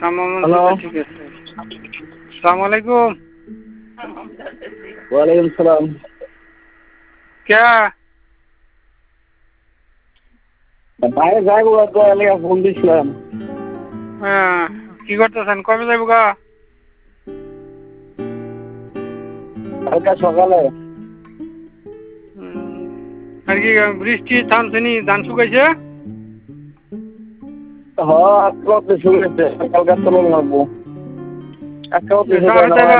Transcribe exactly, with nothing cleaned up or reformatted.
Hello ঠিক আছে। সালাম আলাইকুম। ওয়ালাইকুম সালাম। কে বাইরে যাইবো তো আমি ফোন দিছিলাম। হ্যাঁ, কি করতেছেন? কবে যাইব গা? কালকে সকালে। উম, আর কি বৃষ্টি থামছেনি, ধান শুকাইছে? হ আজকে অত শুনেছে কালকে তো লাগবো আজকে অত সারা শুকায় না যাইবা